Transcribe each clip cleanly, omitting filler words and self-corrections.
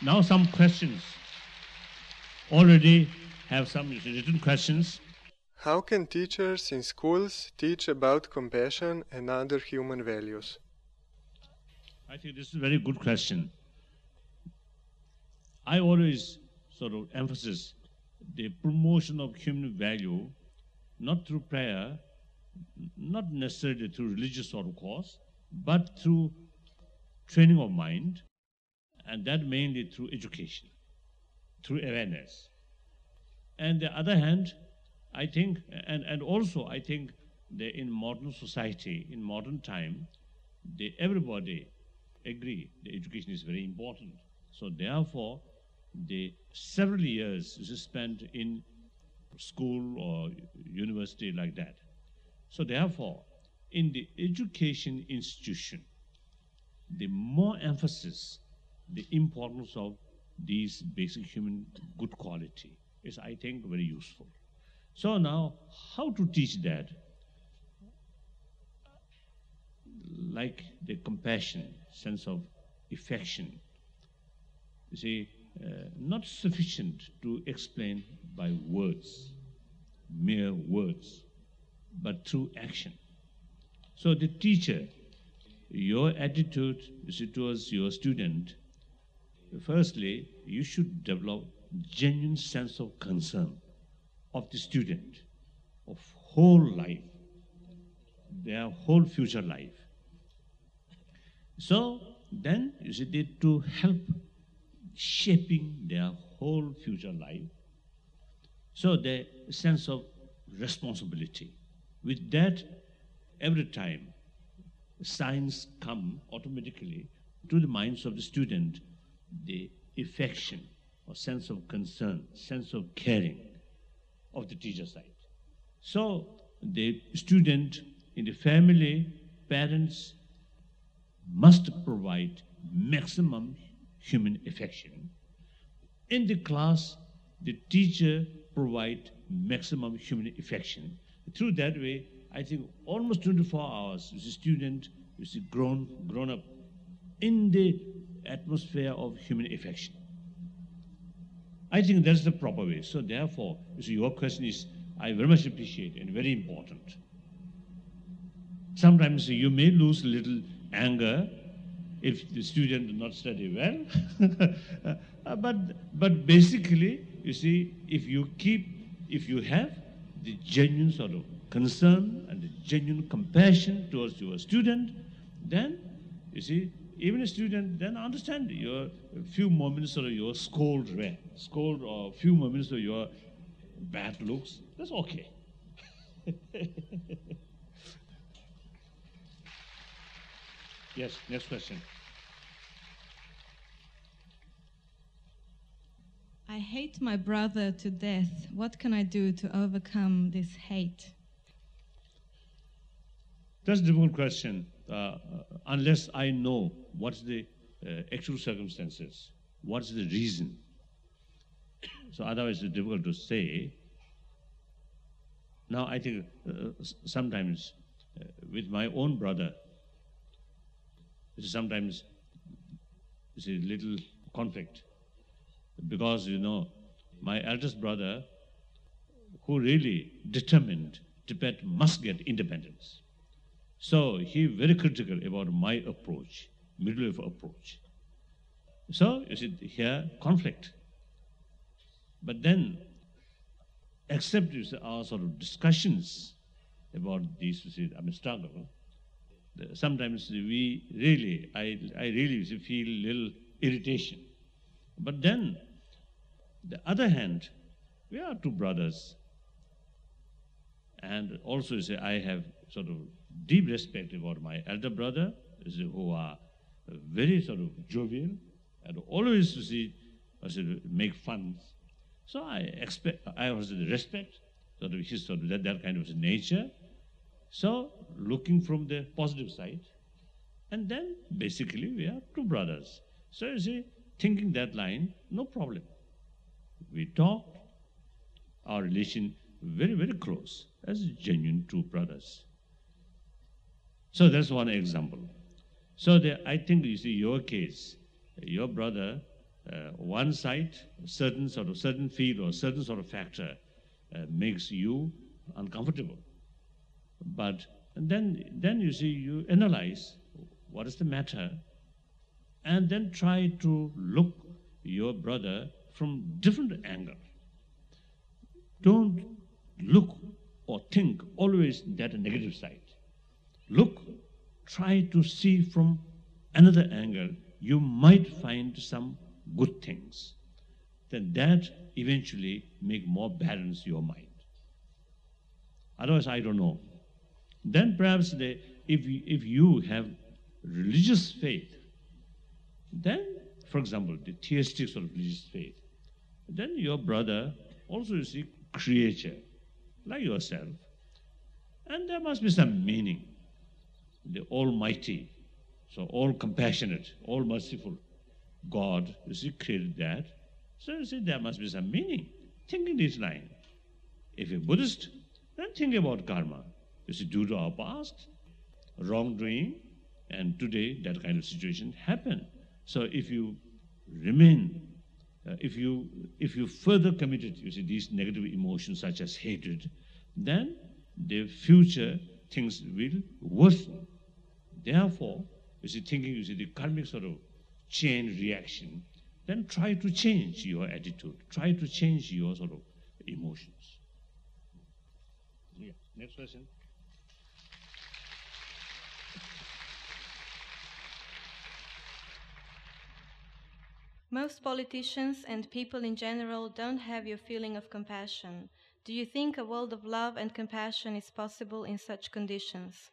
Now some questions. Already have some written questions. How can teachers in schools teach about compassion and other human values? I think this is a very good question. I always sort of emphasize the promotion of human value, not through prayer, not necessarily through religious sort of course, but through training of mind, and that mainly through education, through awareness. And the other hand, I think, and also I think that in modern society, in modern time, everybody agree that education is very important. So therefore, the several years is spent in school or university like that. So therefore, in the education institution, the more emphasis, the importance of these basic human good quality is, I think, very useful. So now, how to teach that? Like the compassion, sense of affection. You see, not sufficient to explain by words, mere words, but through action. So the teacher, your attitude, you see, towards your student, firstly, you should develop genuine sense of concern of the student, of whole life, their whole future life. So then, you see, to help shaping their whole future life, so the sense of responsibility. With that, every time signs come automatically to the minds of the student, the affection or sense of concern, sense of caring of the teacher side. So the student in the family, parents must provide maximum human affection. In the class, the teacher provide maximum human affection. Through that way, I think almost 24 hours, the student is grown up in the atmosphere of human affection. I think that's the proper way. So therefore, you see, your question is, I very much appreciate and very important. Sometimes you may lose a little anger if the student does not study well. but basically, you see, if you have the genuine sort of concern and the genuine compassion towards your student, then, you see, even a student then understand your few moments of your scold or few moments of your bad looks, that's okay. Yes, next question. I hate my brother to death. What can I do to overcome this hate? That's a difficult question. Unless I know what's the actual circumstances, what's the reason. So otherwise it's difficult to say. Now I think sometimes with my own brother, sometimes it's a little conflict. Because, you know, my eldest brother, who really determined Tibet must get independence. So he very critical about my approach, middle of approach. So, you see, here, conflict. But then, except our sort of discussions about these, you see, struggle, sometimes I really feel a little irritation. But then, the other hand, we are two brothers. And also, you see, I have sort of deep respect about my elder brother, who are very sort of jovial and always, you see, make fun. So I also respect sort of his sort of that kind of nature. So looking from the positive side, and then basically we are two brothers. So you see, thinking that line, no problem. We talk, our relation very, very close as genuine two brothers. So that's one example. So I think, you see, your case, your brother one side, certain field or certain sort of factor makes you uncomfortable. But then you see, you analyze what is the matter, and then try to look your brother from different angle. Don't look or think always that negative side. Look, try to see from another angle. You might find some good things. Then that eventually make more balance your mind. Otherwise, I don't know. Then perhaps if you have religious faith, then, for example, the theistic sort of religious faith, then your brother also is a creature, like yourself. And there must be some meaning. The Almighty, so all compassionate, all merciful God, you see, created that. So you see, there must be some meaning. Think in this line. If you're Buddhist, then think about karma. You see, due to our past, wrongdoing, and today that kind of situation happened. So if you remain, if you further committed, you see, these negative emotions such as hatred, then the future things will worsen. Therefore, you see, thinking, you see, the karmic sort of chain reaction, then try to change your attitude, try to change your sort of emotions. Yeah. Next question. Most politicians and people in general don't have your feeling of compassion. Do you think a world of love and compassion is possible in such conditions?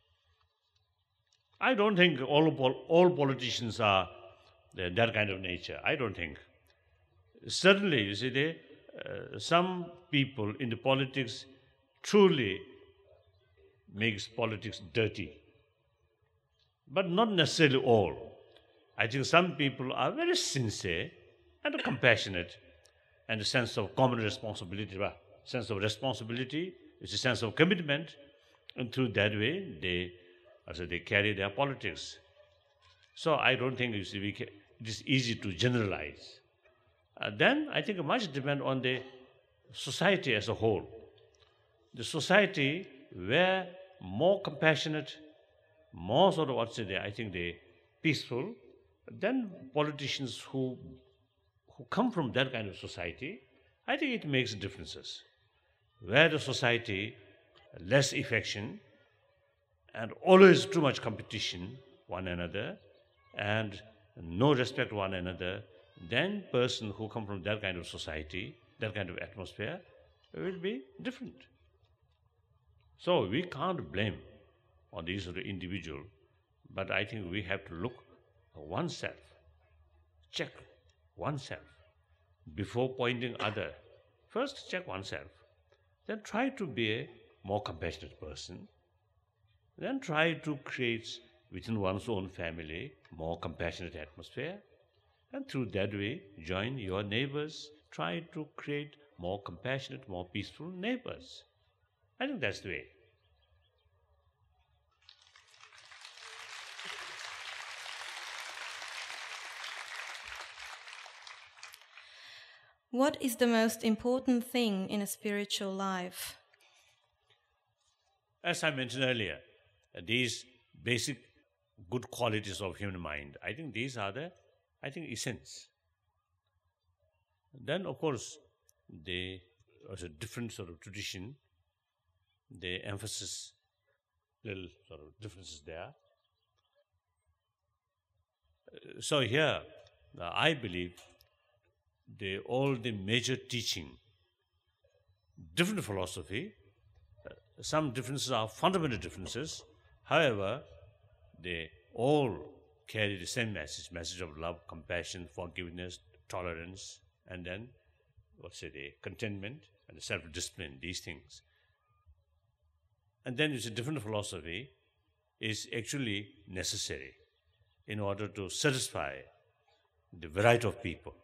I don't think all politicians are that kind of nature. I don't think. Certainly, you see, some people in the politics truly makes politics dirty. But not necessarily all. I think some people are very sincere and compassionate, and a sense of common responsibility. Sense of responsibility is a sense of commitment, and through that way they carry their politics. So I don't think, you see, it is easy to generalize. Then I think much depends on the society as a whole. The society where more compassionate, more sort of I think they peaceful, then politicians who come from that kind of society, I think it makes differences. Where the society less affection and always too much competition one another and no respect one another, then person who come from that kind of society, that kind of atmosphere, will be different. So we can't blame on these sort of individual, but I think we have to look at oneself, check oneself before pointing other. First check oneself, then try to be a more compassionate person, then try to create within one's own family more compassionate atmosphere, and through that way join your neighbors, try to create more compassionate, more peaceful neighbors. I think that's the way. What is the most important thing in a spiritual life? As I mentioned earlier, these basic good qualities of human mind, I think these are the, essence. Then, of course, there's a different sort of tradition, the emphasis, little sort of differences there. So here, I believe all the major teaching, different philosophy, some differences are fundamental differences. However, they all carry the same message of love, compassion, forgiveness, tolerance, and then, the contentment and the self-discipline, these things. And then it's a different philosophy is actually necessary in order to satisfy the variety of people.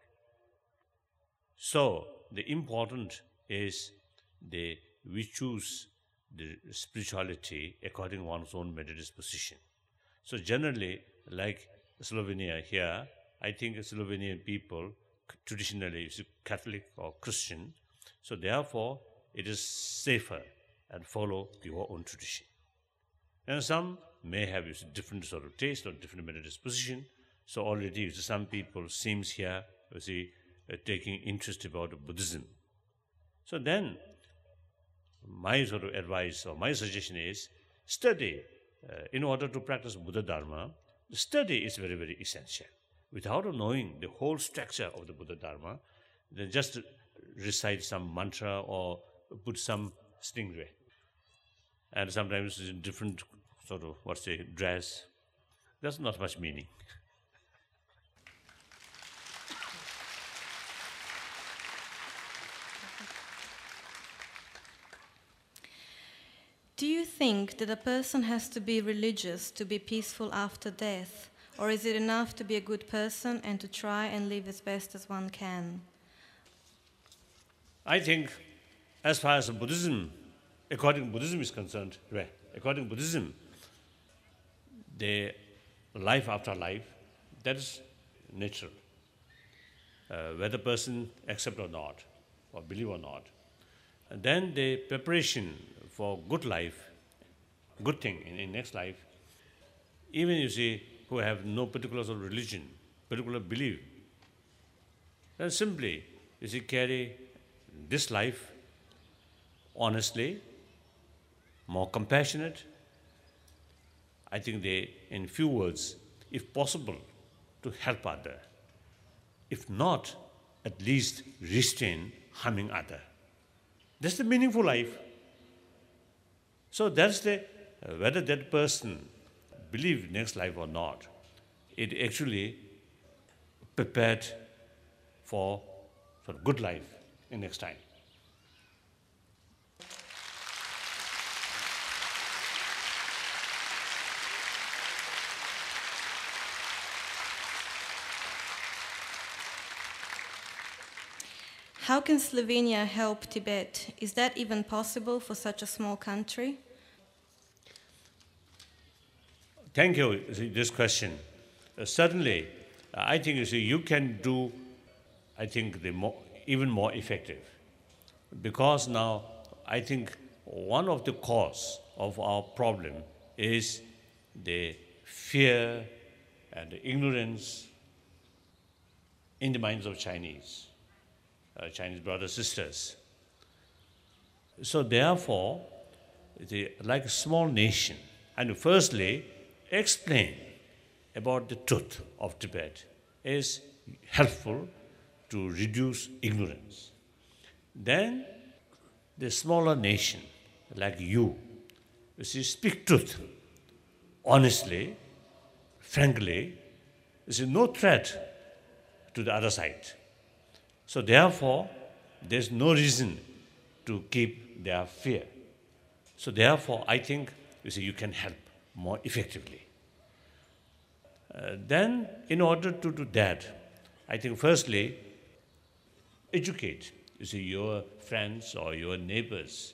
So the important is we choose the spirituality according to one's own mental disposition. So generally, like Slovenia here, I think Slovenian people traditionally is Catholic or Christian, so therefore it is safer and follow your own tradition. And some may have different sort of taste or different mental disposition. So already some people seems here taking interest about Buddhism. So then my sort of advice or my suggestion is study. In order to practice Buddha Dharma, study is very, very essential. Without knowing the whole structure of the Buddha Dharma, then just recite some mantra or put some stingray. And sometimes in different sort of, dress. There's not much meaning. Do you think that a person has to be religious to be peaceful after death? Or is it enough to be a good person and to try and live as best as one can? I think as far as Buddhism, according to Buddhism is concerned, according to Buddhism, the life after life, that is natural. Whether person accept or not, or believe or not. And then the preparation for good life, good thing in next life, even who have no particular sort of religion, particular belief, then simply carry this life honestly, more compassionate. I think they, in few words, if possible, to help other. If not, at least restrain harming other. That's the meaningful life. So that's the, whether that person believe next life or not, it actually prepared for good life in next time. How can Slovenia help Tibet? Is that even possible for such a small country? Thank you for this question. Certainly, I think you can do, I think, even more effective. Because now, I think one of the cause of our problem is the fear and the ignorance in the minds of Chinese brothers, sisters. So therefore, like a small nation, and firstly, explain about the truth of Tibet is helpful to reduce ignorance. Then the smaller nation, like you speak truth honestly, frankly. There is no threat to the other side. So therefore, there's no reason to keep their fear. So therefore, I think you can help more effectively. Then, in order to do that, I think firstly, educate your friends or your neighbors.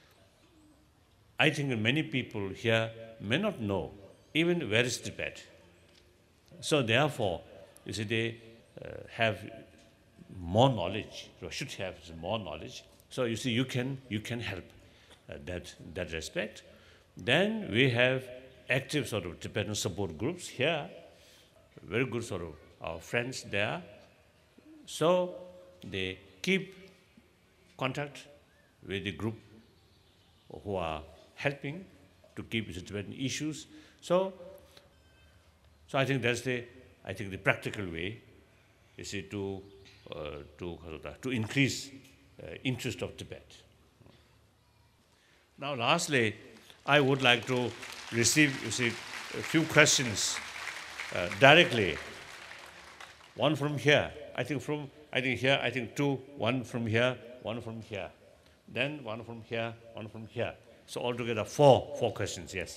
I think many people here may not know even where is Tibet. So therefore, they have more knowledge, or should have more knowledge. So you can help that respect. Then we have active sort of Tibetan support groups here, very good sort of our friends there. So they keep contact with the group who are helping to keep the Tibetan issues. So I think that's the practical way to increase interest of Tibet. Now, lastly, I would like to receive a few questions directly. One from here. I think here. I think two. One from here. One from here. Then one from here. One from here. So altogether four questions. Yes.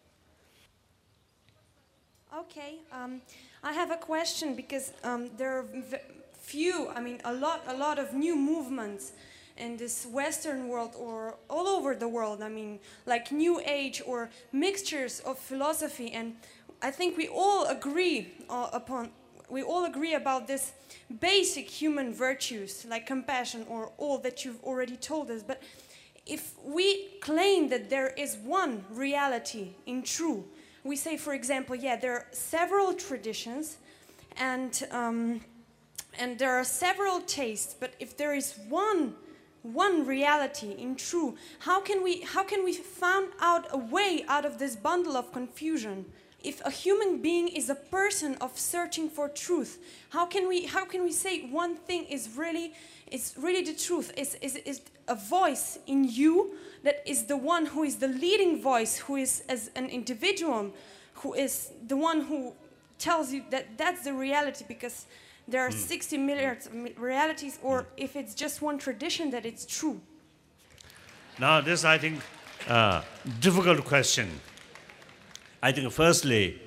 Okay. I have a question because there are a lot of new movements in this Western world or all over the world. I mean, like New Age or mixtures of philosophy, and I think we all agree we all agree about this basic human virtues like compassion or all that you've already told us. But if we claim that there is one reality in true, we say, for example, yeah, there are several traditions and there are several tastes, but if there is one reality in true, how can we find out a way out of this bundle of confusion? If a human being is a person of searching for truth, how can we say one thing is really the truth? Is a voice in you that is the one who is the leading voice, who is as an individual, who is the one who tells you that that's the reality, because there are 60 milliards of realities, or if it's just one tradition that it's true? Now this, I think, difficult question. I think firstly,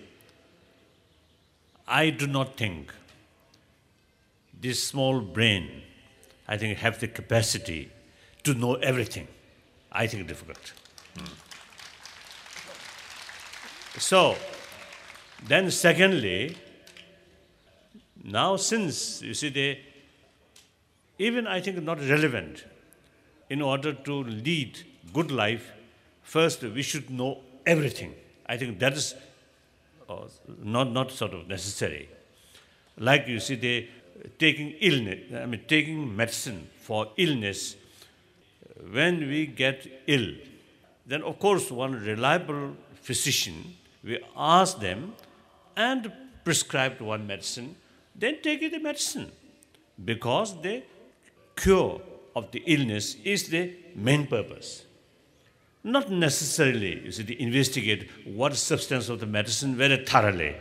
I do not think this small brain, I think, have the capacity to know everything. I think difficult. So, then secondly, now since, you see, even I think not relevant, in order to lead good life, first we should know everything. I think that is not sort of necessary. Like you see, taking medicine for illness, when we get ill, then of course one reliable physician, we ask them and prescribe one medicine, then take the medicine, because the cure of the illness is the main purpose. Not necessarily, you see, to investigate what substance of the medicine very thoroughly.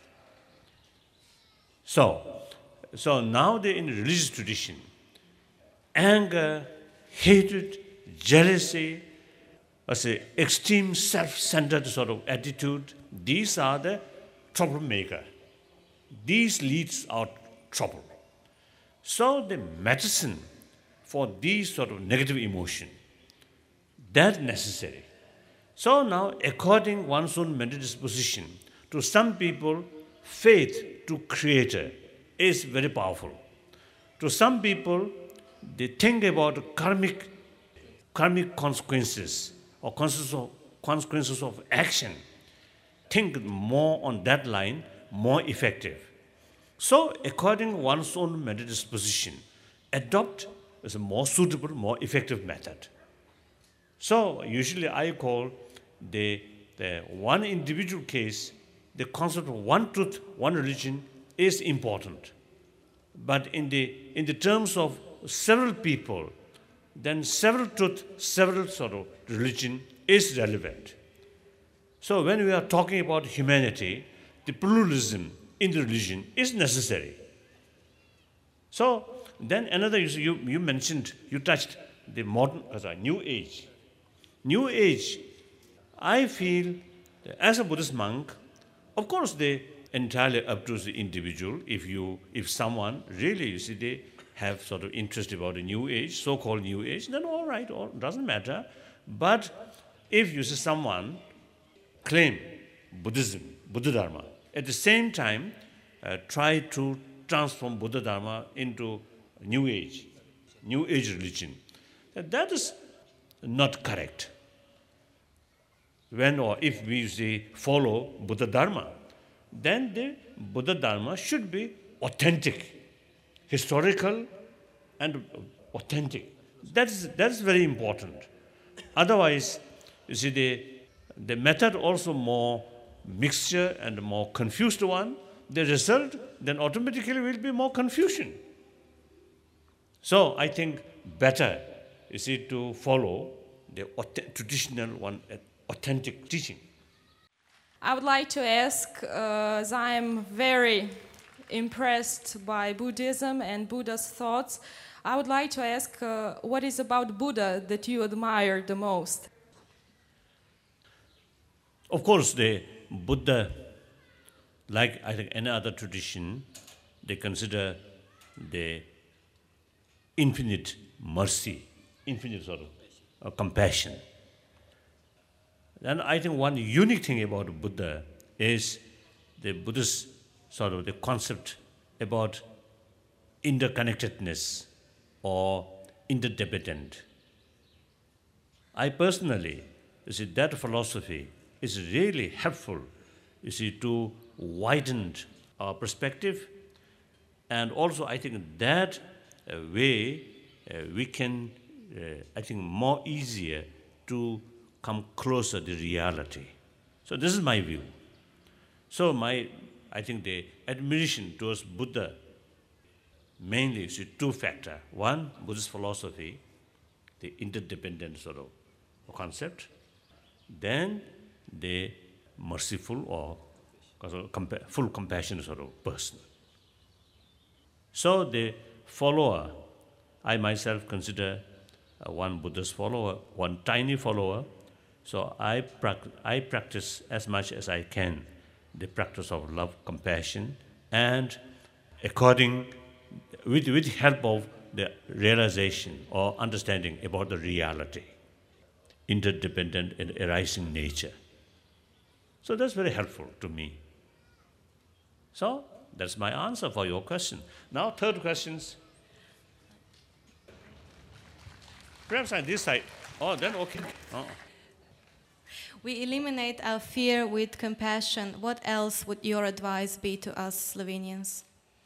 So now in religious tradition, anger, hatred, jealousy, extreme self-centered sort of attitude, these are the troublemaker. These leads out trouble. So the medicine for these sort of negative emotion, that's necessary. So now, according one's own mental disposition, to some people, faith to Creator is very powerful. To some people, they think about karmic consequences or consequences of action. Think more on that line, more effective. So, according one's own mental disposition, adopt is a more suitable, more effective method. So, usually I call the one individual case, the concept of one truth, one religion is important. But in the terms of several people, then several truth, several sort of religion is relevant. So when we are talking about humanity, the pluralism in the religion is necessary. So then another, you mentioned, you touched the modern, New Age. New Age, I feel, as a Buddhist monk, of course they entirely up to the individual. If someone really, you see, they have sort of interest about the New Age, so-called New Age, then all right, doesn't matter. But if you see someone claim Buddhism, Buddha Dharma, at the same time try to transform Buddha Dharma into New Age religion, that is not correct. When or if we say follow Buddha Dharma, then the Buddha Dharma should be authentic, historical and authentic. That's very important. Otherwise, you see, the method also more mixture and more confused one. The result then automatically will be more confusion. So I think better, you see, to follow the traditional one, authentic teaching. I would like to ask, as I am very impressed by Buddhism and Buddha's thoughts, I would like to ask, what is about Buddha that you admire the most? Of course, the Buddha, like I think any other tradition, they consider the infinite mercy, infinite sort of compassion. And I think one unique thing about Buddha is the Buddhist sort of the concept about interconnectedness or interdependent. I personally, that philosophy is really helpful, to widen our perspective, and also I think that way we can, more easier to come closer to reality. So this is my view. So I think the admiration towards Buddha mainly is two factors. One, Buddhist philosophy, the interdependent sort of concept. Then the merciful or full compassion sort of person. So the follower, I myself consider one Buddhist follower, one tiny follower. So I practice as much as I can the practice of love, compassion, and with help of the realization or understanding about the reality, interdependent and arising nature. So that's very helpful to me. So that's my answer for your question. Now, third questions. Perhaps on this side. Oh, then okay. Oh. We eliminate our fear with compassion. What else would your advice be to us Slovenians?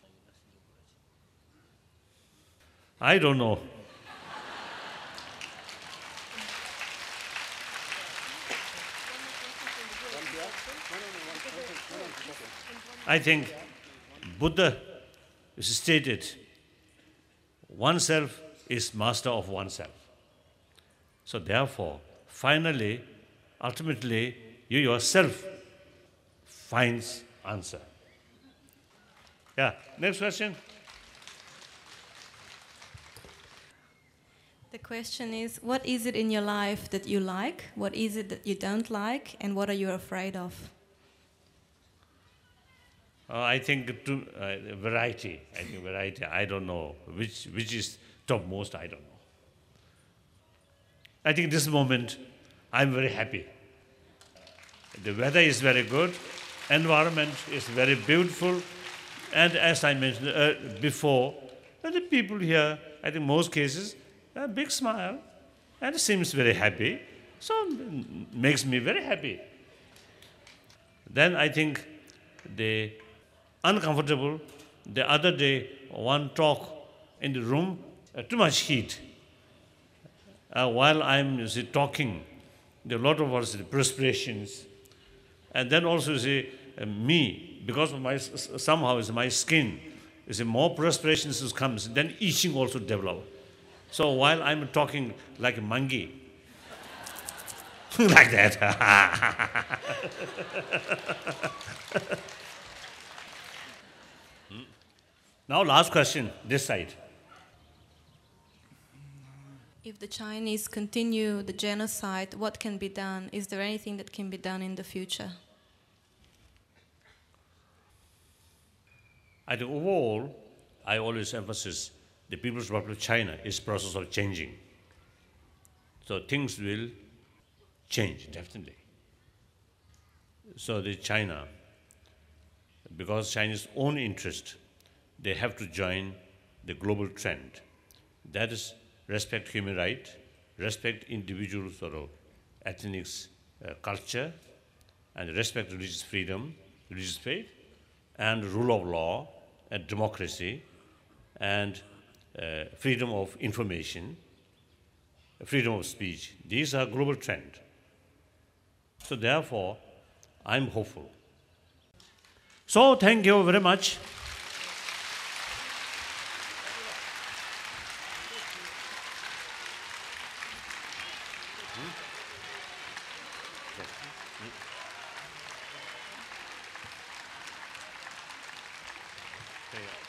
I don't know. I think Buddha stated, oneself is master of oneself. So therefore, finally, ultimately, you yourself finds answer. Yeah, next question. The question is, what is it in your life that you like? What is it that you don't like? And what are you afraid of? I think variety. I think variety. I don't know which is topmost. I don't know. I think this moment, I'm very happy. The weather is very good, environment is very beautiful, and as I mentioned before, the people here, I think most cases, a big smile, and seems very happy, so makes me very happy. Then I think the uncomfortable, the other day, one talk in the room, too much heat. While I'm talking, there are a lot of us, the perspirations, and then also me, because of somehow my skin, more perspirations comes, then itching also develops. So while I'm talking like a monkey, like that. Now last question, this side. If the Chinese continue the genocide, what can be done? Is there anything that can be done in the future? I think overall, I always emphasize the People's Republic of China is process of changing. So things will change, definitely. So the China, because China's own interest, they have to join the global trend. That is respect human rights, respect individual sort of ethnic culture, and respect religious freedom, religious faith, and rule of law, and democracy, and freedom of information, freedom of speech. These are global trends. So therefore, I'm hopeful. So thank you very much. Yeah.